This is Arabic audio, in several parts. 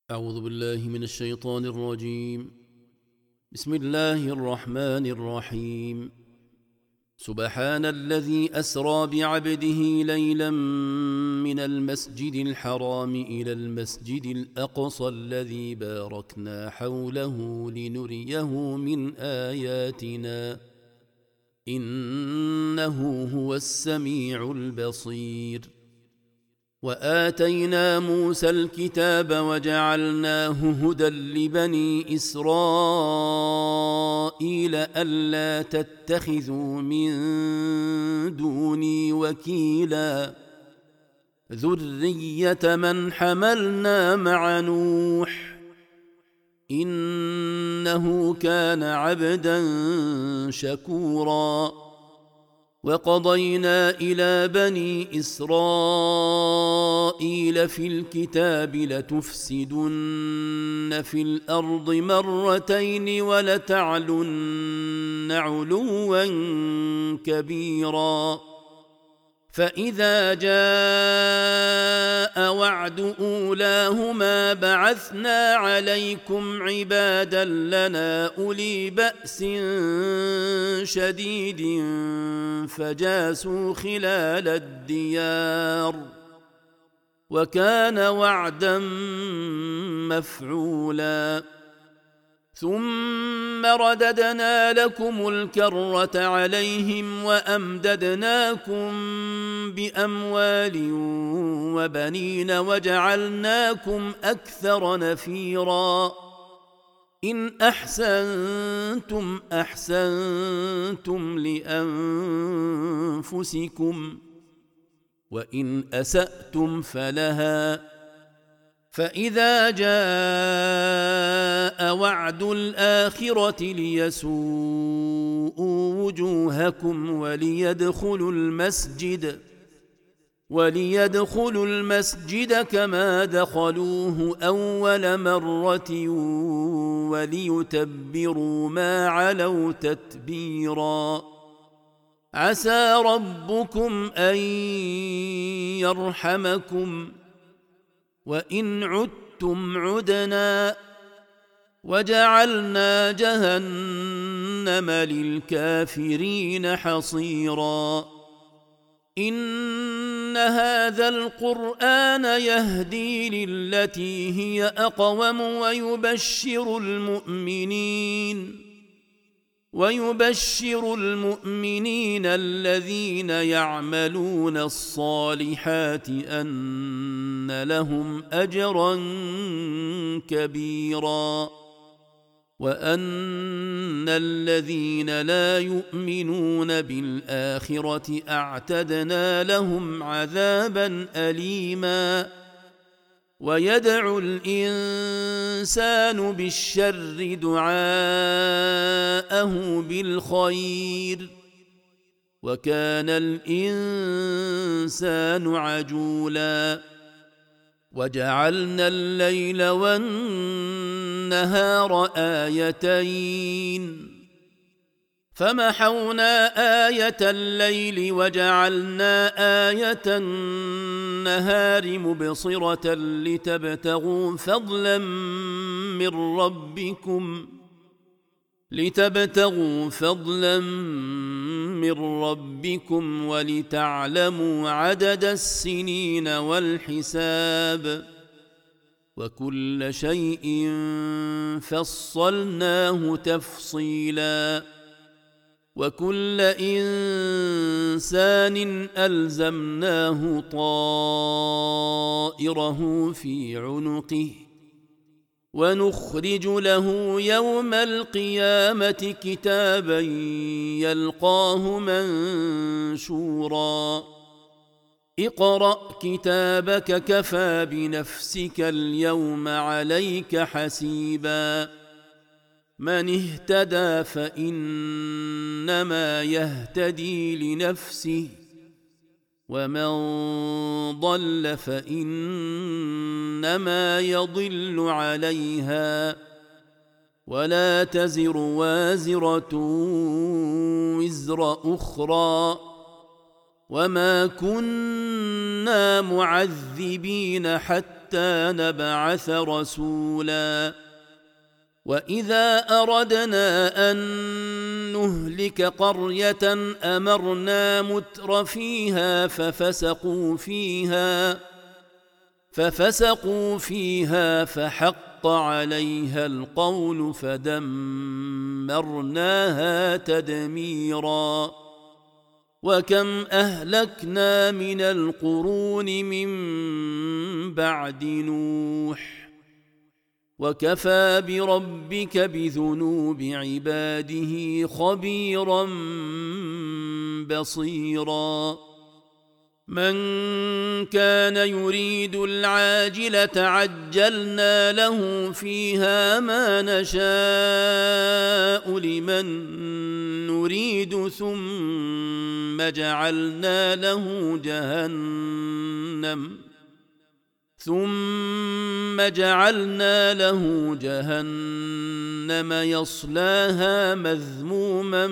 أعوذ بالله من الشيطان الرجيم. بسم الله الرحمن الرحيم. سبحان الذي أسرى بعبده ليلا من المسجد الحرام إلى المسجد الأقصى الذي باركنا حوله لنريه من آياتنا إنه هو السميع البصير. وآتينا موسى الكتاب وجعلناه هدى لبني إسرائيل ألا تتخذوا من دوني وكيلا ذرية من حملنا مع نوح إنه كان عبدا شكورا. وقضينا إلى بني إسرائيل في الكتاب لتفسدن في الأرض مرتين ولتعلن علوا كبيرا. فإذا جاء وعد أولاهما بعثنا عليكم عبادا لنا أولي بأس شديد فجاسوا خلال الديار وكان وعدا مفعولا. ثم رددنا لكم الكرة عليهم وأمددناكم بأموال وبنين وجعلناكم أكثر نفيرا. إن أحسنتم أحسنتم لأنفسكم وإن أسأتم فلها. فإذا جاء وعد الآخرة ليسوءوا وجوهكم وليدخلوا المسجد كما دخلوه أول مرة وليتبروا ما علوا تتبيرا. عسى ربكم أن يرحمكم وإن عدتم عدنا وجعلنا جهنم للكافرين حصيرا. إن هذا القرآن يهدي للتي هي أقوم ويبشر المؤمنين الذين يعملون الصالحات أن لهم أجرا كبيرا وأن الذين لا يؤمنون بالآخرة أعتدنا لهم عذابا أليما. ويدعو الإنسان بالشر دعاءه بالخير وكان الإنسان عجولا. وجعلنا الليل والنهار آيتين فمحونا آية الليل وجعلنا آية النهار مبصرة لتبتغوا فضلا من ربكم ولتعلموا عدد السنين والحساب وكل شيء فصلناه تفصيلا. وكل إنسان ألزمناه طائره في عنقه ونخرج له يوم القيامة كتابا يلقاه منشورا. اقرأ كتابك كفى بنفسك اليوم عليك حسيبا. من اهتدى فإنما يهتدي لنفسه ومن ضل فإنما يضل عليها ولا تزر وازرة وزر أخرى وما كنا معذبين حتى حتى نبعث رسولا وإذا أردنا أن نهلك قرية أمرنا متر فيها ففسقوا فيها فحق عليها القول فدمرناها تدميرا وكم أهلكنا من القرون من بعد نوح وكفى بربك بذنوب عباده خبيرا بصيرا من كان يريد العاجلة عجلنا له فيها ما نشاء لمن نريد ثم جعلنا له جهنم يصلاها مذموما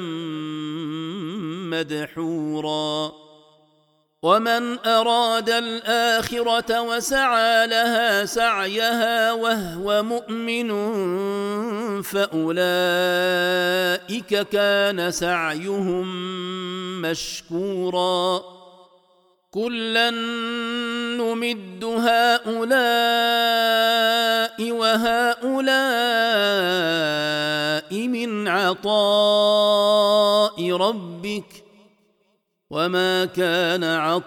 مدحورا ومن أراد الآخرة وسعى لها سعيها وهو مؤمن فأولئك كان سعيهم مشكورا كلا نمد هؤلاء وهؤلاء من عطاء ربك وما كان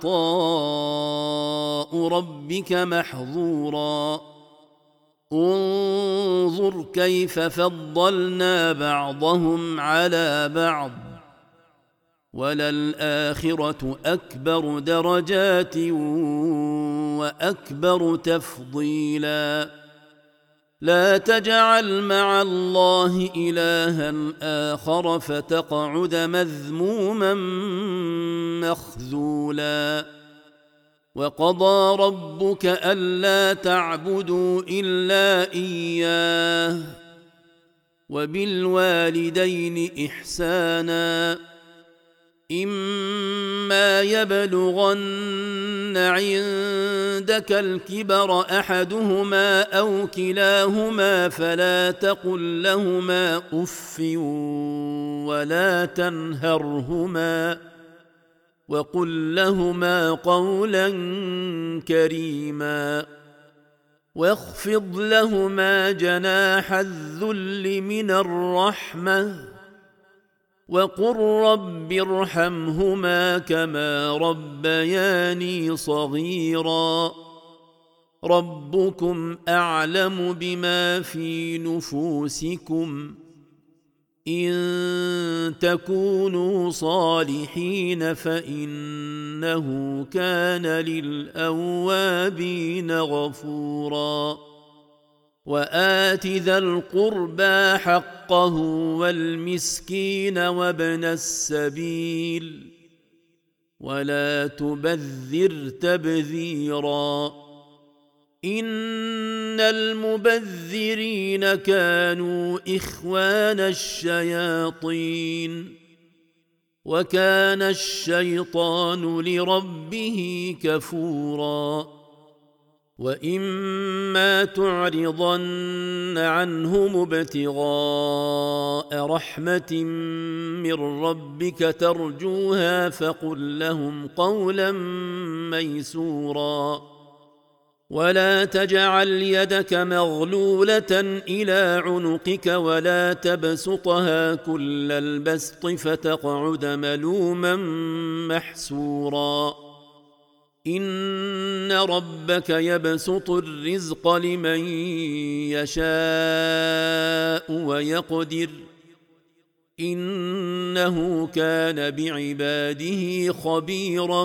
عطاء ربك محظورا انظر كيف فضلنا بعضهم على بعض وللآخرة أكبر درجات وأكبر تفضيلا لا تجعل مع الله إلها آخر فتقعد مذموما مخذولا وقضى ربك ألا تعبدوا إلا إياه وبالوالدين إحسانا إما يبلغن عندك الكبر أحدهما أو كلاهما فلا تقل لهما أف ولا تنهرهما وقل لهما قولا كريما واخفض لهما جناح الذل من الرحمة وقل رب ارحمهما كما ربياني صغيرا ربكم أعلم بما في نفوسكم إن تكونوا صالحين فإنه كان للأوابين غفورا وآت ذا القربى حقه والمسكين وابن السبيل ولا تبذر تبذيرا إن المبذرين كانوا إخوان الشياطين وكان الشيطان لربه كفورا وإما تعرضن عنهم ابتغاء رحمة من ربك ترجوها فقل لهم قولا ميسورا ولا تجعل يدك مغلولة إلى عنقك ولا تبسطها كل البسط فتقعد ملوما محسورا إن ربك يبسط الرزق لمن يشاء ويقدر إنه كان بعباده خبيرا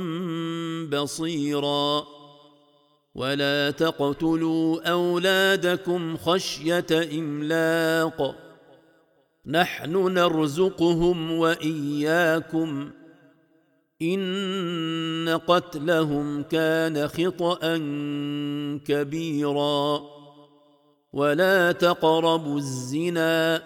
بصيرا ولا تقتلوا أولادكم خشية إملاق نحن نرزقهم وإياكم إن قتلهم كان خطأ كبيرا ولا تقربوا الزنا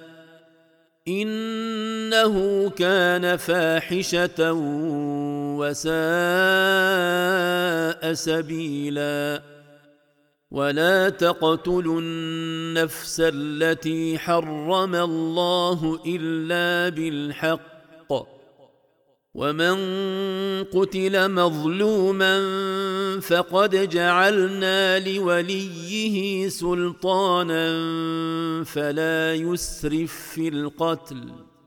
إنه كان فاحشة وساء سبيلا ولا تقتلوا النفس التي حرم الله إلا بالحق ومن قتل مظلوما فقد جعلنا لوليه سلطانا فلا يسرف في القتل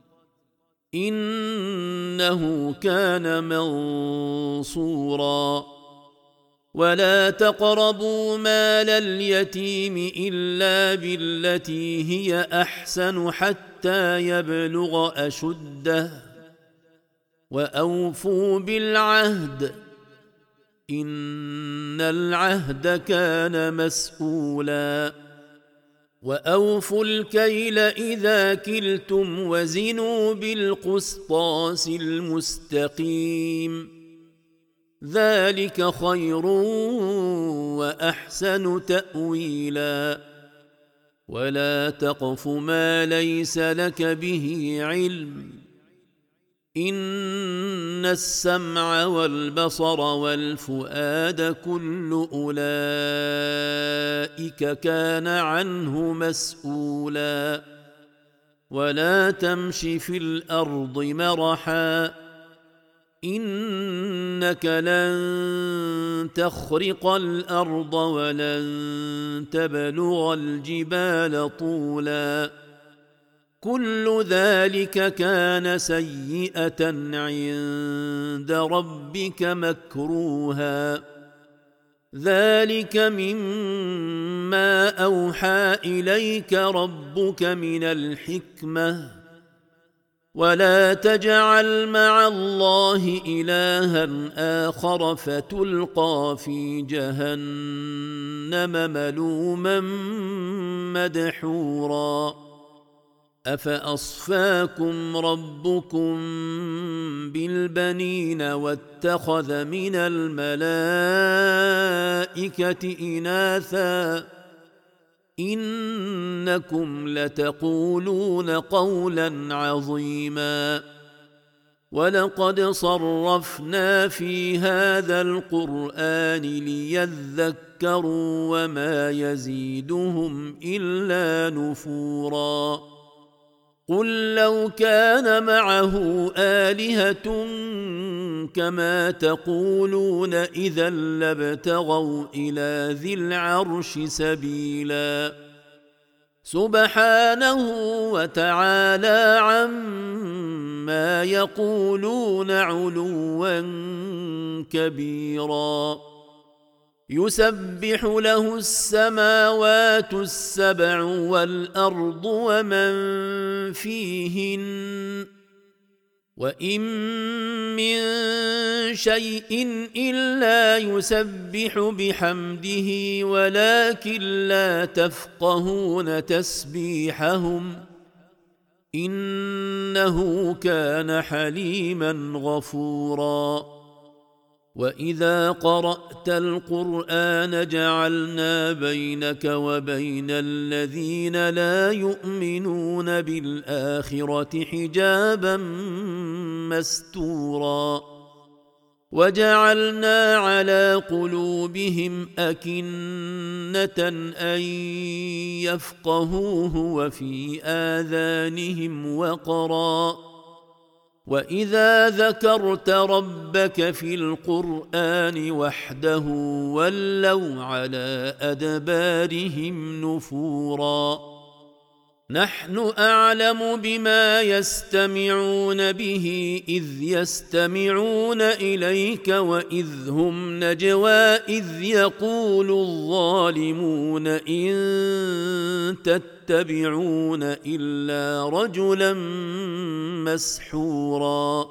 إنه كان منصورا ولا تقربوا مال اليتيم إلا بالتي هي أحسن حتى يبلغ أشده وأوفوا بالعهد إن العهد كان مسؤولا وأوفوا الكيل إذا كلتم وزنوا بالقسطاس المستقيم ذلك خير وأحسن تأويلا ولا تقف ما ليس لك به علم إن السمع والبصر والفؤاد كل أولئك كان عنه مسؤولا ولا تمش في الأرض مرحا إنك لن تخرق الأرض ولن تبلغ الجبال طولا كل ذلك كان سيئة عند ربك مكروها ذلك مما أوحى إليك ربك من الحكمة ولا تجعل مع الله إلها آخر فتلقى في جهنم ملوما مدحورا أفأصفاكم ربكم بالبنين واتخذ من الملائكة إناثا إنكم لتقولون قولا عظيما ولقد صرفنا في هذا القرآن ليذكروا وما يزيدهم إلا نفورا قل لو كان معه آلهة كما تقولون إذا لابتغوا إلى ذي العرش سبيلا سبحانه وتعالى عما يقولون علوا كبيرا يسبح له السماوات السبع والأرض ومن فيهن وإن من شيء إلا يسبح بحمده ولكن لا تفقهون تسبيحهم إنه كان حليما غفورا وإذا قرأت القرآن جعلنا بينك وبين الذين لا يؤمنون بالآخرة حجابا مستورا وجعلنا على قلوبهم أكنة أن يفقهوه وفي آذانهم وقرا وإذا ذكرت ربك في القرآن وحده ولوا على أدبارهم نفورا نحن أعلم بما يستمعون به إذ يستمعون إليك وإذ هم نجوى إذ يقول الظالمون إن تتبعون إلا رجلا مسحورا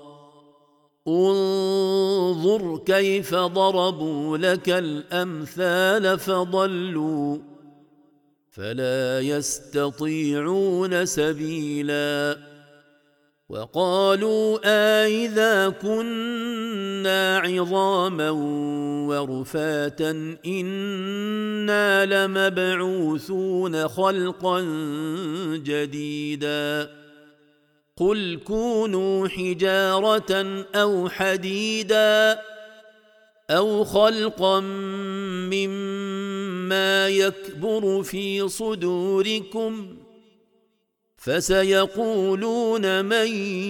انظر كيف ضربوا لك الأمثال فضلوا فلا يستطيعون سبيلا وقالوا أإذا كنا عظاما ورفاتا إنا لمبعوثون خلقا جديدا قل كونوا حجارة أو حديدا أو خلقا مما ما يكبر في صدوركم فسيقولون من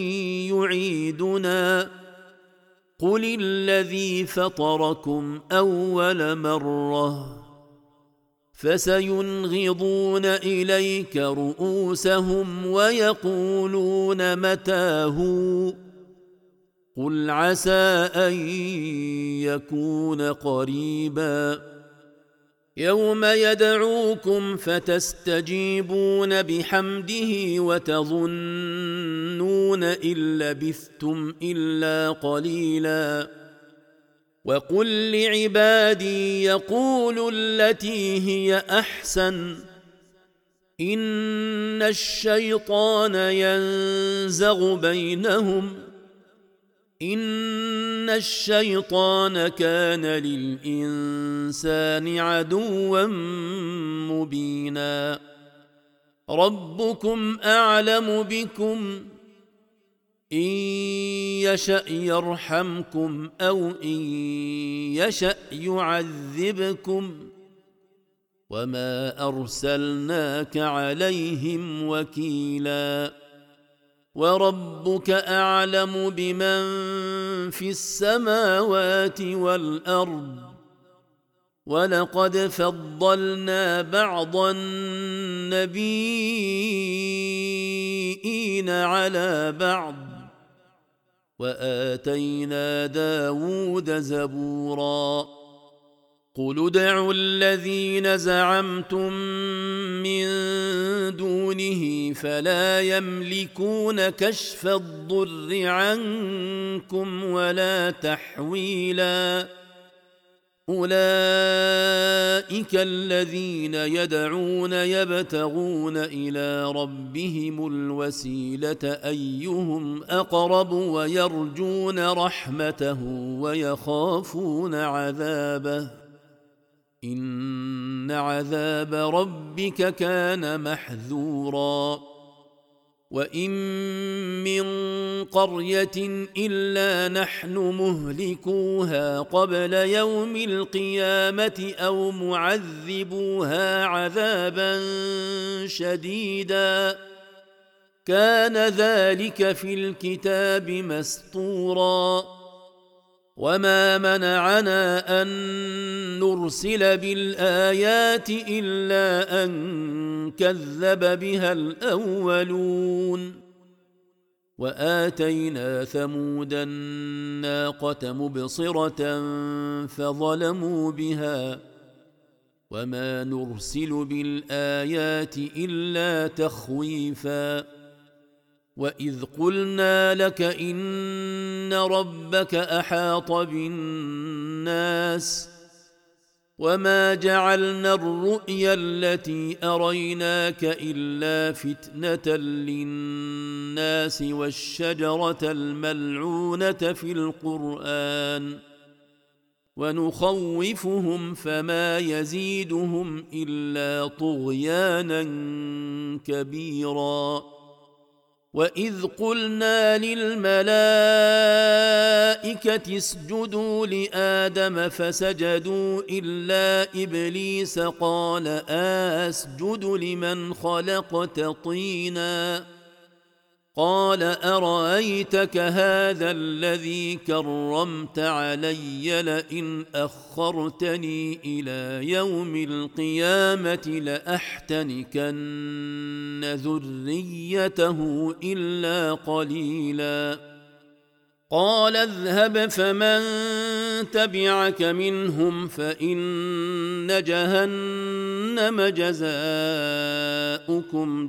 يعيدنا قل الذي فطركم أول مرة فسينغضون إليك رؤوسهم ويقولون متى هو قل عسى أن يكون قريبا يوم يدعوكم فتستجيبون بحمده وتظنون إن لبثتم إلا قليلا وقل لعبادي يقولوا التي هي أحسن إن الشيطان ينزغ بينهم إن الشيطان كان للإنسان عدوا مبينا ربكم أعلم بكم إن يشأ يرحمكم أو إن يشأ يعذبكم وما أرسلناك عليهم وكيلا وربك أعلم بمن في السماوات والأرض ولقد فضلنا بعض النبيين على بعض وآتينا داود زبورا قل ادعوا الذين زعمتم من دونه فلا يملكون كشف الضر عنكم ولا تحويلا أولئك الذين يدعون يبتغون إلى ربهم الوسيلة أيهم أقرب ويرجون رحمته ويخافون عذابه إن عذاب ربك كان محذورا وإن من قرية إلا نحن مهلكوها قبل يوم القيامة أو معذبوها عذابا شديدا كان ذلك في الكتاب مسطورا وما منعنا أن نرسل بالآيات إلا أن كذب بها الأولون وآتينا ثمود الناقة مبصرة فظلموا بها وما نرسل بالآيات إلا تخويفا وإذ قلنا لك إن ربك أحاط بالناس وما جعلنا الرؤيا التي أريناك إلا فتنة للناس والشجرة الملعونة في القرآن ونخوفهم فما يزيدهم إلا طغيانا كبيرا وإذ قلنا للملائكة اسجدوا لآدم فسجدوا إلا إبليس قال أسجد لمن خلقت طينا قال أرأيتك هذا الذي كرمت علي لئن أخرتني إلى يوم القيامة لأحتنكن ذريته إلا قليلا قال اذهب فمن تبعك منهم فإن جهنم جزاؤكم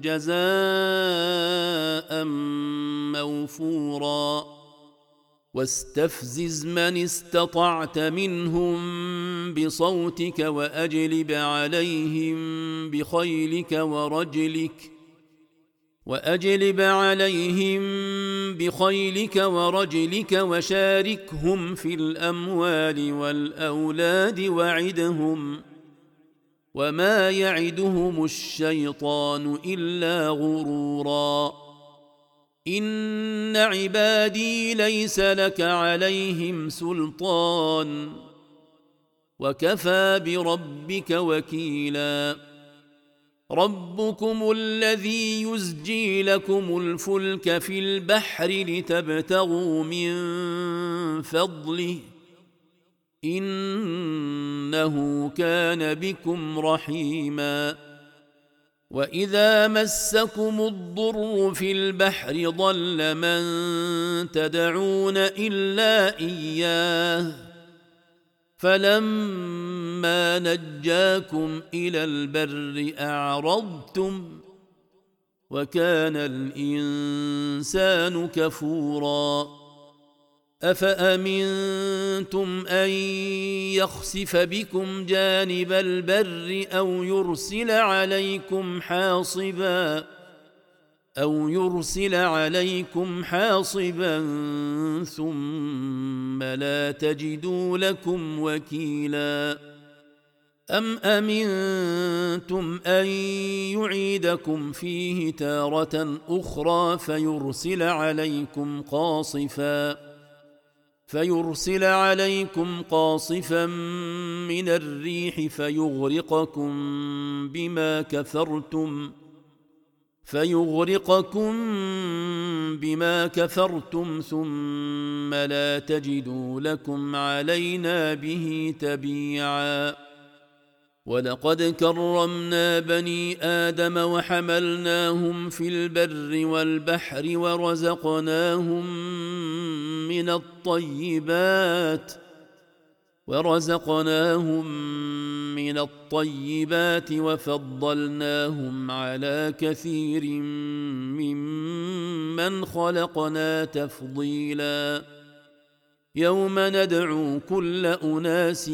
جزاء موفورا واستفزز من استطعت منهم بصوتك وأجلب عليهم بخيلك ورجلك وشاركهم في الأموال والأولاد وعدهم وما يعدهم الشيطان إلا غرورا إن عبادي ليس لك عليهم سلطان وكفى بربك وكيلا ربكم الذي يزجي لكم الفلك في البحر لتبتغوا من فضله إنه كان بكم رحيما وإذا مسكم الضر في البحر ضل من تدعون إلا إياه فلما نجاكم إلى البر أعرضتم وكان الإنسان كفورا أفأمنتم أن يخسف بكم جانب البر أو يرسل عليكم حاصبا ثم لا تجدوا لكم وكيلا أم أمنتم أن يعيدكم فيه تارة أخرى فيرسل عليكم قاصفا من الريح فيغرقكم بما كفرتم ثم لا تجدوا لكم علينا به تبيعا ولقد كرمنا بني آدم وحملناهم في البر والبحر ورزقناهم من الطيبات وفضلناهم على كثير ممن خلقنا تفضيلا يوم ندعو كل أناس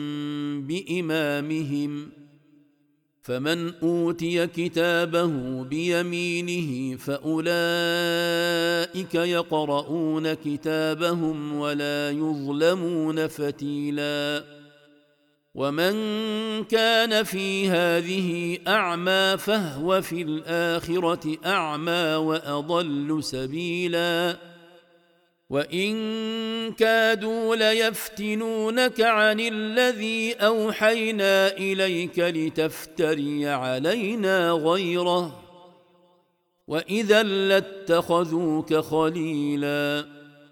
بإمامهم فمن أوتي كتابه بيمينه فأولئك يقرؤون كتابهم ولا يظلمون فتيلا ومن كان في هذه أعمى فهو في الآخرة أعمى وأضل سبيلا وإن كادوا ليفتنونك عن الذي أوحينا إليك لتفتري علينا غيره وإذا لاتخذوك خليلا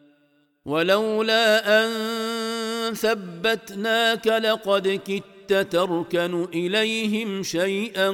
ولولا أن ثبتناك لقد كدت تركن إليهم شيئا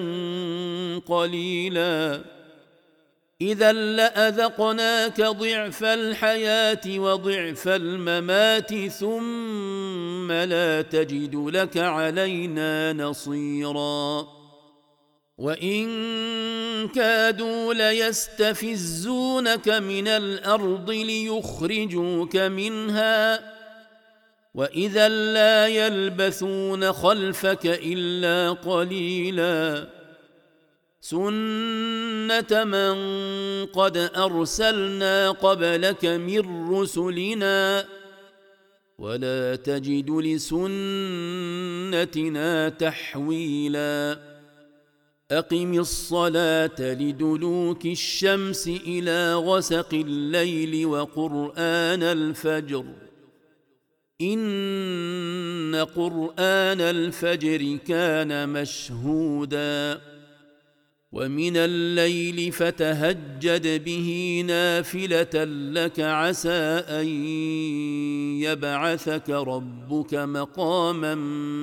قليلا إذا لأذقناك ضعف الحياة وضعف الممات ثم لا تجد لك علينا نصيرا وإن كادوا ليستفزونك من الأرض ليخرجوك منها وإذا لا يلبثون خلفك إلا قليلا سنة من قد أرسلنا قبلك من رسلنا ولا تجد لسنتنا تحويلا أقم الصلاة لدلوك الشمس إلى غسق الليل وقرآن الفجر إن قرآن الفجر كان مشهودا ومن الليل فتهجد به نافلة لك عسى أن يبعثك ربك مقاما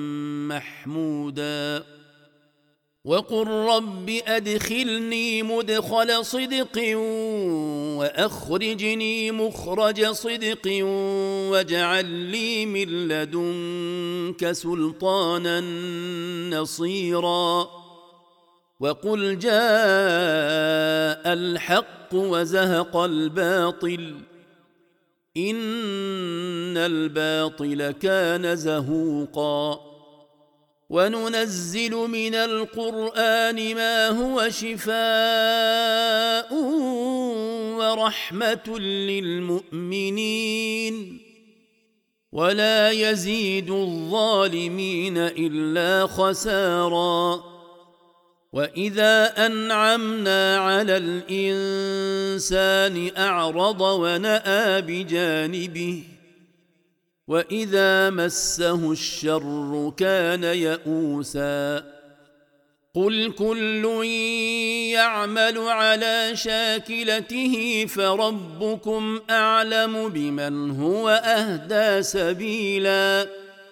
محمودا وقل رب أدخلني مدخل صدق وأخرجني مخرج صدق واجعل لي من لدنك سلطانا نصيرا وقل جاء الحق وزهق الباطل إن الباطل كان زهوقا وننزل من القرآن ما هو شفاء ورحمة للمؤمنين ولا يزيد الظالمين إلا خسارا وإذا أنعمنا على الإنسان أعرض ونأى بجانبه وإذا مسه الشر كان يئوسا قل كل يعمل على شاكلته فربكم أعلم بمن هو أهدى سبيلا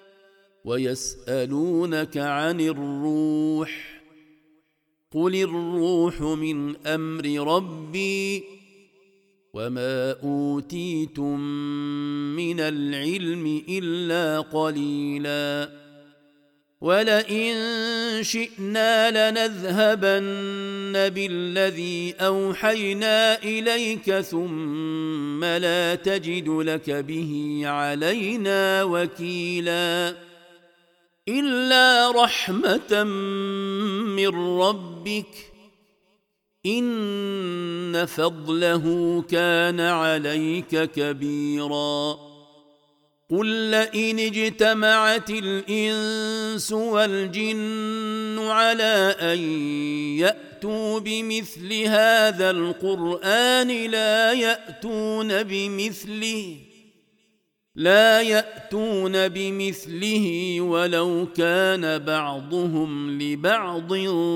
ويسألونك عن الروح قل الروح من أمر ربي وما أوتيتم من العلم إلا قليلا ولئن شئنا لنذهبن بالذي أوحينا إليك ثم لا تجد لك به علينا وكيلا إلا رحمة من ربك إن فضله كان عليك كبيرا قل لئن اجتمعت الإنس والجن على أن يأتوا بمثل هذا القرآن لا يأتون بمثله ولو كان بعضهم لبعض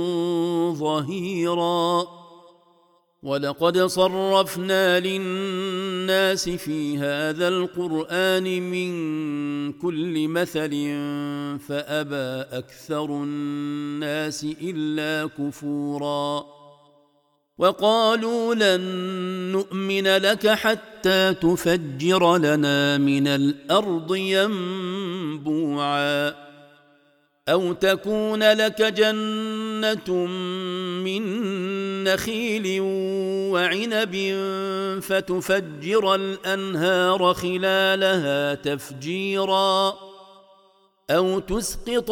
ظهيرا ولقد صرفنا للناس في هذا القرآن من كل مثل فأبى أكثر الناس إلا كفورا وقالوا لن نؤمن لك حتى تفجر لنا من الأرض ينبوعا أو تكون لك جنة من نخيل وعنب فتفجر الأنهار خلالها تفجيرا أو تسقط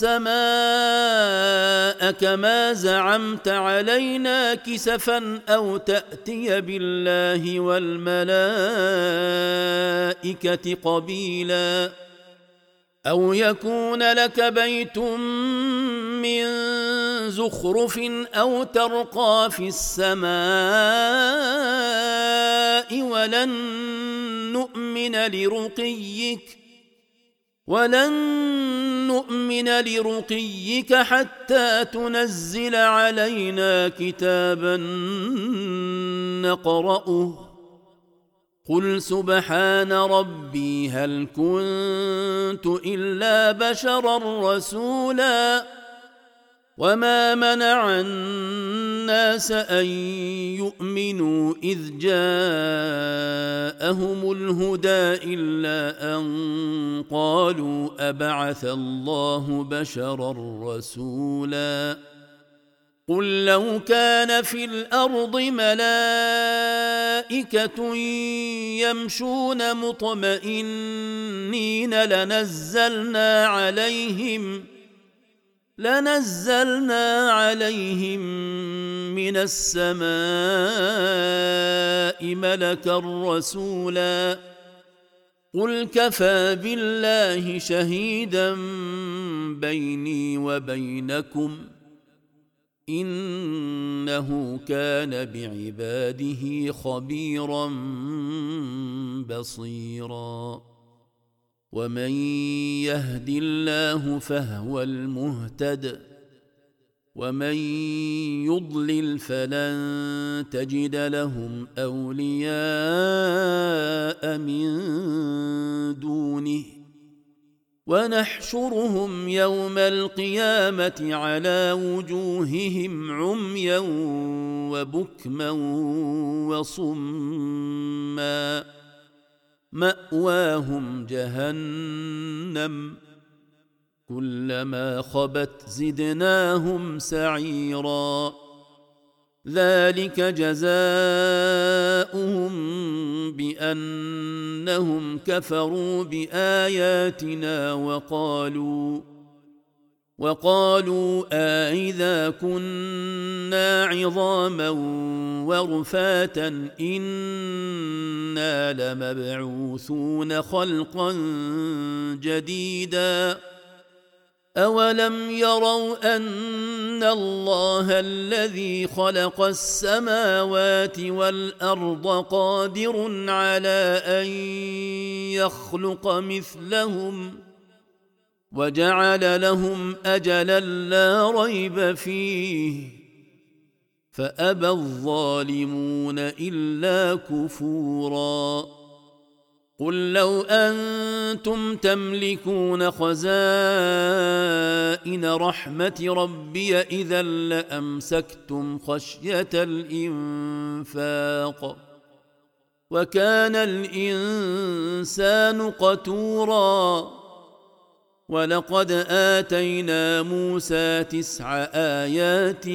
السماء كما زعمت علينا كسفا أو تأتي بالله والملائكة قبيلا أو يكون لك بيت من زخرف أو ترقى في السماء ولن نؤمن لرقيك حتى تنزل علينا كتابا نقرأه قل سبحان ربي هل كنت إلا بشرا رسولا وما منع الناس أن يؤمنوا إذ جاءهم الهدى إلا أن قالوا أبعث الله بشرا رسولا قل لو كان في الأرض ملائكة يمشون مطمئنين لنزلنا عليهم من السماء ملكا رسولا قل كفى بالله شهيدا بيني وبينكم إنه كان بعباده خبيرا بصيرا ومن يهد الله فهو المهتد ومن يضلل فلن تجد لهم أولياء من دونه ونحشرهم يوم القيامة على وجوههم عميا وبكما وصما مأواهم جهنم كلما خبت زدناهم سعيرا ذلك جزاؤهم بأنهم كفروا بآياتنا وقالوا أإذا كنا عظاما ورفاتا إنا لمبعوثون خلقا جديدا أولم يروا أن الله الذي خلق السماوات والأرض قادر على أن يخلق مثلهم وجعل لهم أجلا لا ريب فيه فأبى الظالمون إلا كفورا قل لو أنتم تملكون خزائن رحمة ربي إذا لأمسكتم خشية الإنفاق وكان الإنسان قتورا ولقد آتينا موسى 9 آيات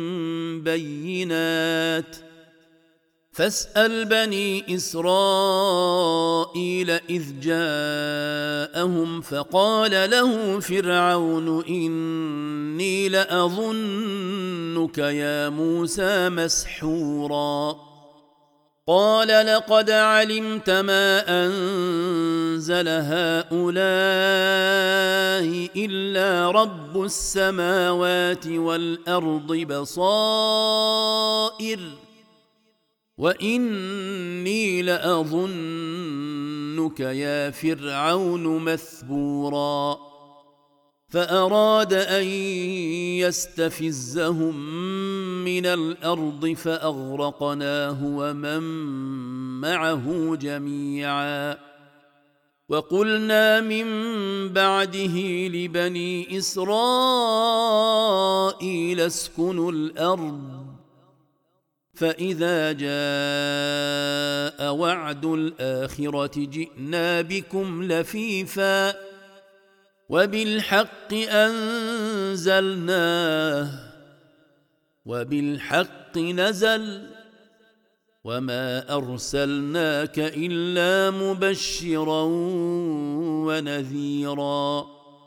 بينات فاسأل بني إسرائيل إذ جاءهم فقال له فرعون إني لأظنك يا موسى مسحورا قال لقد علمت ما أنزل هؤلاء إلا رب السماوات والأرض بصائر وإني لأظنك يا فرعون مثبورا فأراد أن يستفزهم من الأرض فأغرقناه ومن معه جميعا وقلنا من بعده لبني إسرائيل اسكنوا الأرض فإذا جاء وعد الآخرة جئنا بكم لفيفا وبالحق أنزلناه وبالحق نزل وما أرسلناك إلا مبشرا ونذيرا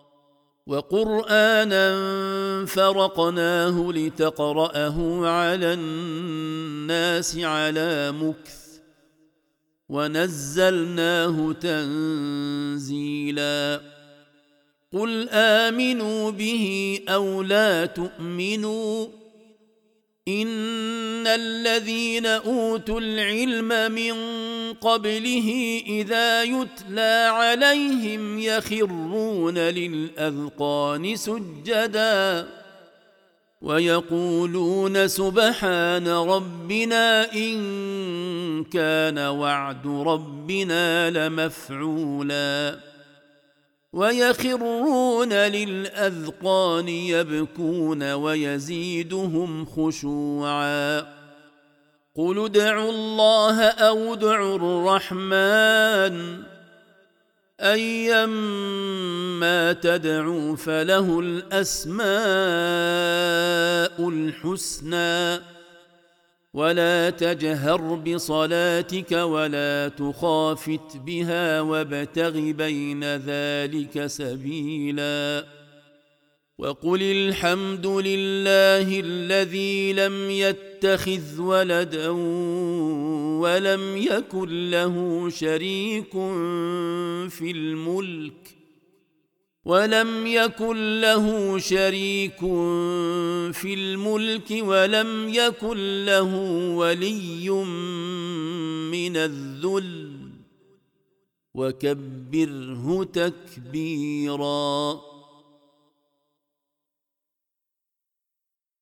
وقرآنا فرقناه لتقرأه على الناس على مكث ونزلناه تنزيلا قل آمنوا به أو لا تؤمنوا إن الذين أوتوا العلم من قبله إذا يتلى عليهم يخرون للأذقان سجدا ويقولون سبحان ربنا إن كان وعد ربنا لمفعولا ويخرون للأذقان يبكون ويزيدهم خشوعا قل ادعوا الله أو ادعوا الرحمن أيما تدعوا فله الأسماء الحسنى ولا تجهر بصلاتك ولا تخافت بها وابتغ بين ذلك سبيلا وقل الحمد لله الذي لم يتخذ ولدا ولم يكن له شريك في الملك ولم يكن له ولي من الذل وكبره تكبيرا